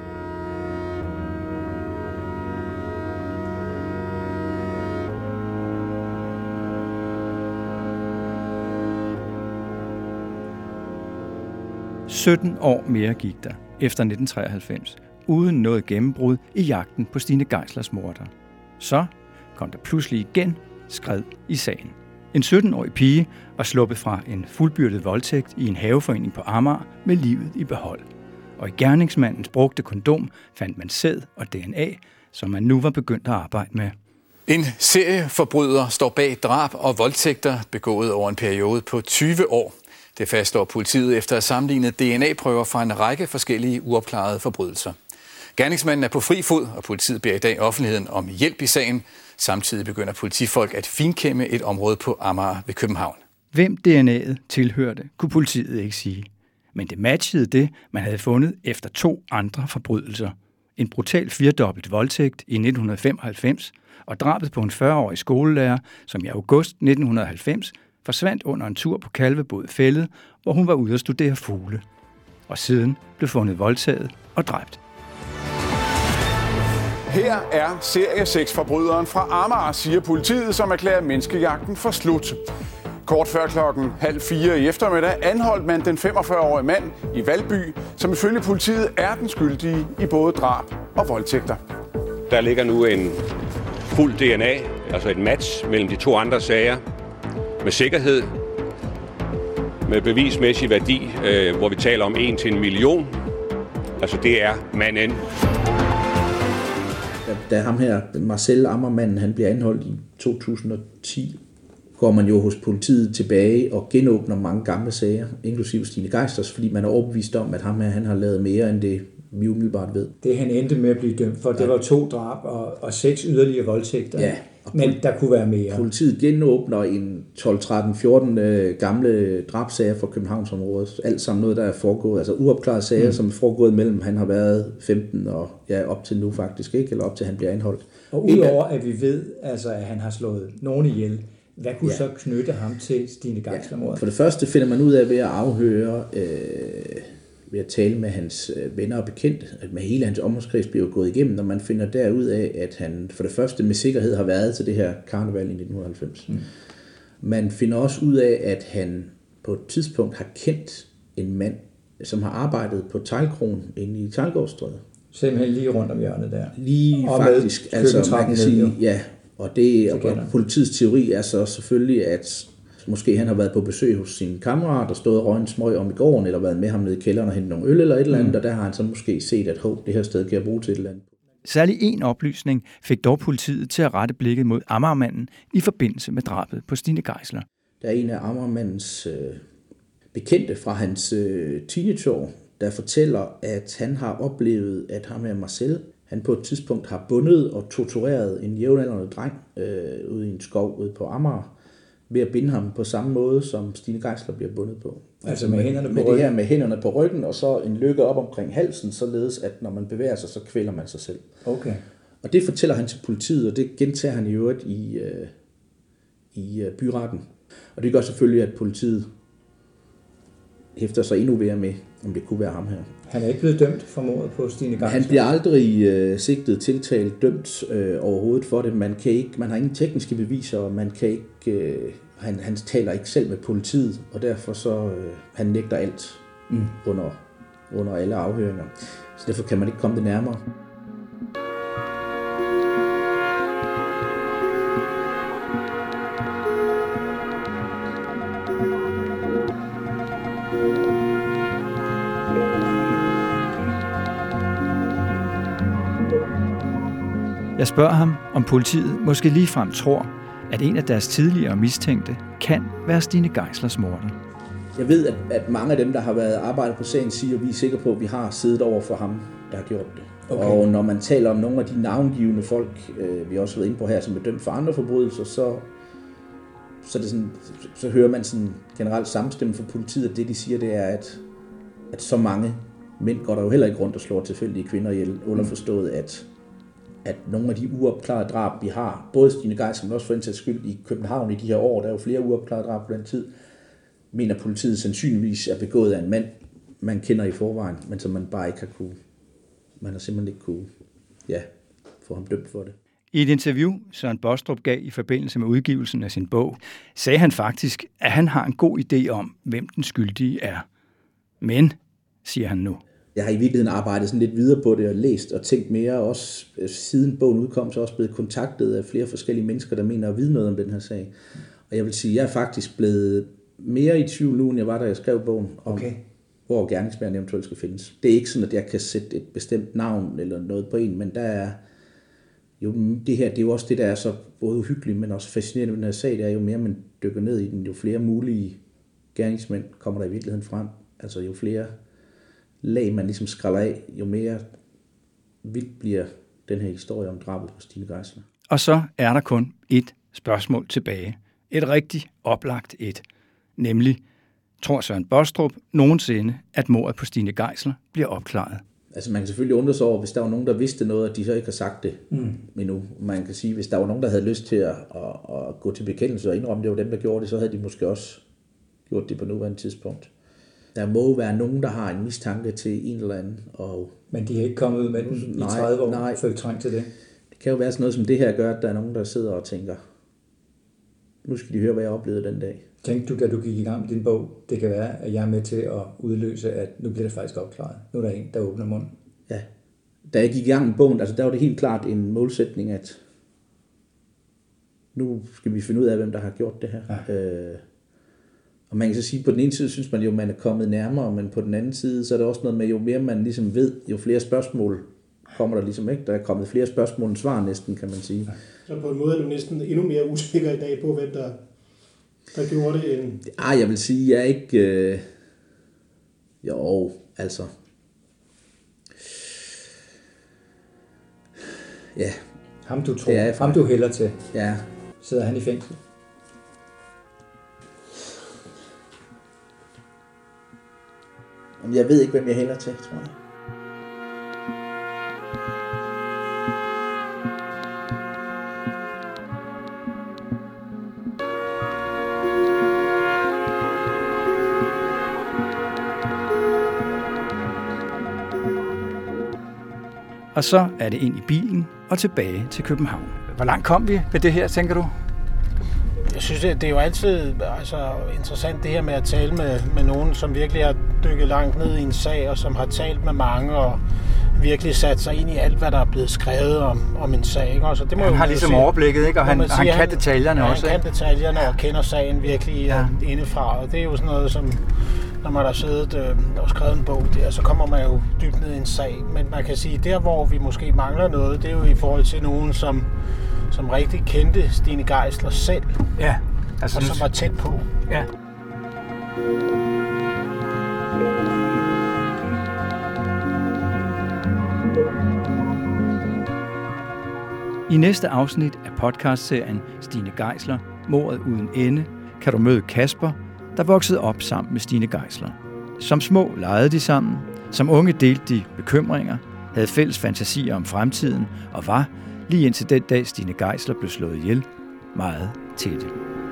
sytten år mere gik der efter nitten treoghalvfems, uden noget gennembrud i jagten på Stine Geislers morder. Så kom der pludselig igen skred i sagen. En sytten-årig pige var sluppet fra en fuldbyrdet voldtægt i en haveforening på Amager med livet i behold. Og i gerningsmandens brugte kondom fandt man sæd og D N A, som man nu var begyndt at arbejde med. En serieforbryder står bag drab og voldtægter begået over en periode på tyve år. Det fastslår politiet efter at sammenligne D N A-prøver fra en række forskellige uopklarede forbrydelser. Gerningsmanden er på fri fod, og politiet beder i dag offentligheden om hjælp i sagen. Samtidig begynder politifolk at finkæmme et område på Amager ved København. Hvem D N A'et tilhørte, kunne politiet ikke sige. Men det matchede det, man havde fundet efter to andre forbrydelser. En brutal firedobbelt voldtægt i nitten femoghalvfems og drabet på en fyrre-årig skolelærer, som i august nitten halvfems forsvandt under en tur på Kalvebod Fælled, hvor hun var ude at studere fugle. Og siden blev fundet voldtaget og dræbt. Her er serie seks-forbryderen fra Amager, siger politiet, som erklærer menneskejagten for slut. Kort før klokken halv fire i eftermiddag anholdt man den femogfyrre-årige mand i Valby, som ifølge politiet er den skyldige i både drab og voldtægter. Der ligger nu en fuld D N A, altså et match mellem de to andre sager, med sikkerhed, med bevismæssig værdi, øh, hvor vi taler om en til en million. Altså det er manden. Da ham her, Marcel Ammermanden, han bliver anholdt i to tusind og ti, går man jo hos politiet tilbage og genåbner mange gamle sager, inklusive Stine Geislers, fordi man er overbevist om, at ham her, han har lavet mere end det, vi umiddelbart ved. Det han endte med at blive dømt for, det var to drab og, og seks yderligere voldtægter. Ja. Men der kunne være mere. Politiet genåbner en tolv, tretten, fjorten øh, gamle drabsager fra Københavnsområdet. Alt sammen noget, der er foregået. Altså uopklarede sager, mm. som er foregået mellem, han har været femten og ja, op til nu faktisk, ikke? Eller op til han bliver anholdt. Og udover at vi ved, altså, at han har slået nogen ihjel, hvad kunne ja. så knytte ham til Stine Geisler-mordet? Ja. For det første finder man ud af ved at afhøre, øh, ved at tale med hans venner og bekendte, at med hele hans omgangskreds bliver gået igennem, når man finder derud af, at han for det første med sikkerhed har været til det her karneval i nitten halvfems. Mm. Man finder også ud af, at han på et tidspunkt har kendt en mand, som har arbejdet på Teglkronen inde i Teglgårdstræde. Simpelthen lige rundt om hjørnet der. Lige og faktisk, altså man kan sige, ja, og det og politiets teori er så selvfølgelig, at måske han har været på besøg hos sin kammerat og stået og røget en smøg om i gården, eller været med ham nede i kælderen og hentet nogle øl eller et eller andet, mm. og der har han så måske set, at hov, det her sted kan jeg bruge til et eller andet. Særlig en oplysning fik dog politiet til at rette blikket mod Amagermanden i forbindelse med drabet på Stine Geisler. Der er en af Amagermandens øh, bekendte fra hans øh, teenageår, der fortæller, at han har oplevet, at ham med Marcel, han på et tidspunkt har bundet og tortureret en jævnaldrende dreng øh, ude i en skov ude på Amager, ved at binde ham på samme måde, som Stine Geisler bliver bundet på. Altså med hænderne på med ryggen? Det her med hænderne på ryggen, og så en lykke op omkring halsen, således at når man bevæger sig, så kvæler man sig selv. Okay. Og det fortæller han til politiet, og det gentager han i øvrigt i, øh, i øh, byretten. Og det gør selvfølgelig, at politiet hæfter sig endnu mere med, om det kunne være ham her. Han er ikke blevet dømt for mordet på Stine Geisler? Han bliver aldrig øh, sigtet, tiltalt, dømt øh, overhovedet for det. Man, kan ikke, man har ingen tekniske beviser, og man kan ikke, øh, han, han taler ikke selv med politiet, og derfor så øh, han nægter alt mm. under, under alle afhøringer. Så derfor kan man ikke komme det nærmere. Jeg spørger ham, om politiet måske ligefrem tror, at en af deres tidligere mistænkte kan være Stine Geislers morder. Jeg ved, at, at mange af dem, der har været arbejdet på sagen, siger, at vi er sikre på, at vi har siddet over for ham der har gjort det. Okay. Og når man taler om nogle af de navngivende folk, øh, vi også har været inde på her, som er dømt for andre forbrydelser, så, så, det sådan, så hører man sådan generelt samstemme for politiet, at det de siger, det er, at, at så mange mænd går der jo heller ikke rundt og slår tilfældige kvinder ihjel, underforstået, at, at nogle af de uopklarede drab, vi har, både Stine Geisler, men også for en sags skyld i København i de her år, der er jo flere uopklarede drab på den tid, mener politiet sandsynligvis er begået af en mand, man kender i forvejen, men som man bare ikke har kunne, man har simpelthen ikke kunne, ja, få ham dømt for det. I et interview, Søren Bostrup gav i forbindelse med udgivelsen af sin bog, sagde han faktisk, at han har en god idé om, hvem den skyldige er. Men, siger han nu. Jeg har i virkeligheden arbejdet sådan lidt videre på det og læst og tænkt mere, også siden bogen udkom, så også blevet kontaktet af flere forskellige mennesker, der mener at vide noget om den her sag. Og jeg vil sige, at jeg er faktisk blevet mere i tvivl nu, end jeg var, da jeg skrev bogen, om okay. hvor gerningsmanden eventuelt skal findes. Det er ikke sådan, at jeg kan sætte et bestemt navn eller noget på en, men der er jo det her, det er jo også det, der er så både uhyggeligt, men også fascinerende med den her sag, det er jo mere, man dykker ned i den, jo flere mulige gerningsmænd kommer der i virkeligheden frem. Altså jo flere lag, man ligesom skræller af, jo mere vildt bliver den her historie om drabet på Stine Geisler. Og så er der kun et spørgsmål tilbage. Et rigtig oplagt et. Nemlig, tror Søren Bostrup nogensinde, at mordet på Stine Geisler bliver opklaret? Altså man kan selvfølgelig undre sig over, hvis der var nogen, der vidste noget, at de så ikke har sagt det mm. endnu. Man kan sige, hvis der var nogen, der havde lyst til at, at, at gå til bekendelse og indrømme, det var dem, der gjorde det, så havde de måske også gjort det på nuværende tidspunkt. Der må være nogen, der har en mistanke til en eller anden. Og men de er ikke kommet ud med den i tredive år, nej, før vi trængte til det? Det kan jo være sådan noget som det her gør, at der er nogen, der sidder og tænker, nu skal de høre, hvad jeg oplevede den dag. Tænkte du, da du gik i gang med din bog, det kan være, at jeg er med til at udløse, at nu bliver det faktisk opklaret. Nu er der en, der åbner munden. Ja. Da jeg gik i gang med bogen, altså der var det helt klart en målsætning, at nu skal vi finde ud af, hvem der har gjort det her. Ja. Øh, og man kan så sige, på den ene side synes man jo, man er kommet nærmere, men på den anden side, så er det også noget med, jo mere man ligesom ved, jo flere spørgsmål kommer der ligesom ikke. Der er kommet flere spørgsmål end svar næsten, kan man sige. Ja. Så på en måde er du næsten endnu mere usikker i dag på, hvem der, der gjorde det end... Ej, jeg vil sige, jeg er ikke... Øh... Jo, altså... Ja. Ham du tror, ja, ham du hælder til. Ja. Sidder han i fængsel? Jeg ved ikke, hvem jeg hælder til, tror jeg. Og så er det ind i bilen og tilbage til København. Hvor langt kom vi med det her, tænker du? Jeg synes, det er jo altid altså, interessant det her med at tale med, med nogen, som virkelig har dykket langt ned i en sag, og som har talt med mange og virkelig sat sig ind i alt, hvad der er blevet skrevet om, om en sag. Ikke? Så det må han jo har ligesom sige, overblikket, ikke? Og han, sige, han kan detaljerne han, også. Han kan detaljerne ja. og kender sagen virkelig ja. indefra. Og det er jo sådan noget, som når man har siddet øh, og skrevet en bog der, så kommer man jo dybt ned i en sag. Men man kan sige, der hvor vi måske mangler noget, det er jo i forhold til nogen, som, som rigtig kendte Stine Geisler selv. Ja. Altså, og som var tæt på. Ja. I næste afsnit af podcastserien Stine Geisler, mordet uden ende, kan du møde Kasper, der voksede op sammen med Stine Geisler. Som små legede de sammen, som unge delte de bekymringer, havde fælles fantasier om fremtiden og var, lige indtil den dag Stine Geisler blev slået ihjel, meget tætte.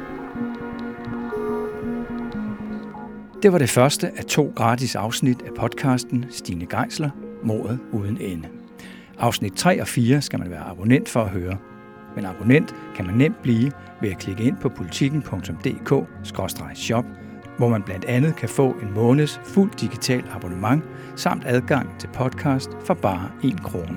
Det var det første af to gratis afsnit af podcasten Stine Geisler, mordet uden ende. Afsnit tre og fire skal man være abonnent for at høre. Men abonnent kan man nemt blive ved at klikke ind på politiken punktum d k skråstreg shop, hvor man blandt andet kan få en måneds fuld digital abonnement samt adgang til podcast for bare en krone.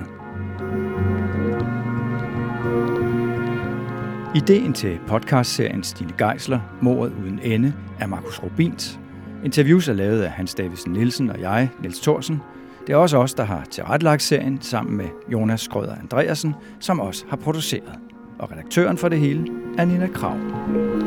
Ideen til podcastserien Stine Geisler, mordet uden ende, er Markus Rubins. Interviews er lavet af Hans Davidsen Nielsen og jeg, Niels Thorsen. Det er også os, der har tilrettelagt serien sammen med Jonas Skrøder Andreasen, som også har produceret. Og redaktøren for det hele er Nina Krav.